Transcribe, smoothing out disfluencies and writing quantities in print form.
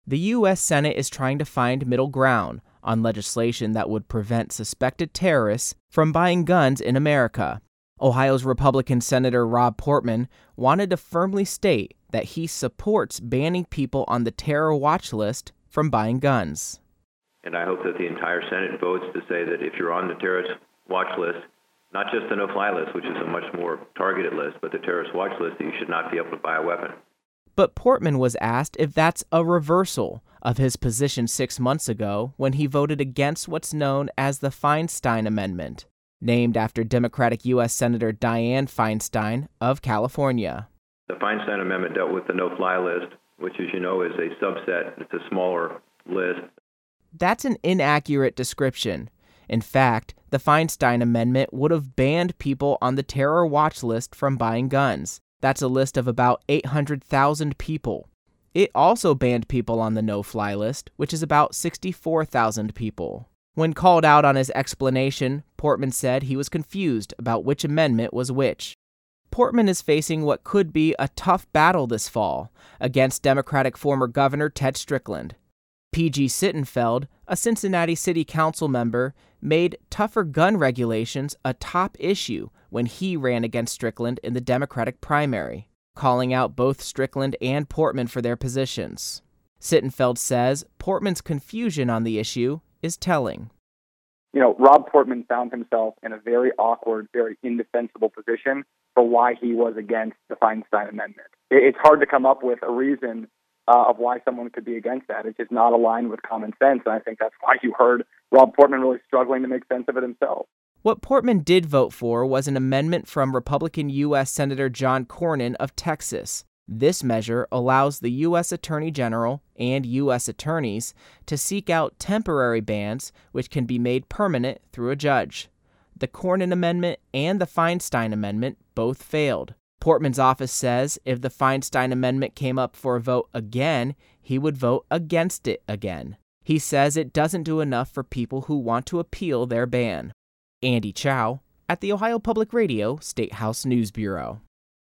The U.S. Senate is trying to find middle ground on legislation that would prevent suspected terrorists from buying guns in America. Ohio's Republican Senator Rob Portman wanted to firmly state that he supports banning people on the terror watch list from buying guns. And I hope that the entire Senate votes to say that if you're on the terrorist watch list, not just the no-fly list, which is a much more targeted list, but the terrorist watch list, that you should not be able to buy a weapon. But Portman was asked if that's a reversal of his position 6 months ago when he voted against what's known as the Feinstein Amendment, named after Democratic U.S. Senator Dianne Feinstein of California. The Feinstein Amendment dealt with the no-fly list, which, as you know, is a subset. It's a smaller list. That's an inaccurate description. In fact, the Feinstein Amendment would have banned people on the terror watch list from buying guns. That's a list of about 800,000 people. It also banned people on the no-fly list, which is about 64,000 people. When called out on his explanation, Portman said he was confused about which amendment was which. Portman is facing what could be a tough battle this fall against Democratic former Governor Ted Strickland. P.G. Sittenfeld, a Cincinnati City Council member, made tougher gun regulations a top issue when he ran against Strickland in the Democratic primary, calling out both Strickland and Portman for their positions. Sittenfeld says Portman's confusion on the issue is telling. Rob Portman found himself in a very awkward, very indefensible position for why he was against the Feinstein Amendment. It's hard to come up with a reason of why someone could be against that. It's just not aligned with common sense, and I think that's why you heard Rob Portman really struggling to make sense of it himself. What Portman did vote for was an amendment from Republican U.S. Senator John Cornyn of Texas. This measure allows the U.S. Attorney General and U.S. attorneys to seek out temporary bans which can be made permanent through a judge. The Cornyn Amendment and the Feinstein Amendment both failed. Portman's office says if the Feinstein Amendment came up for a vote again, he would vote against it again. He says it doesn't do enough for people who want to appeal their ban. Andy Chow at the Ohio Public Radio State House News Bureau.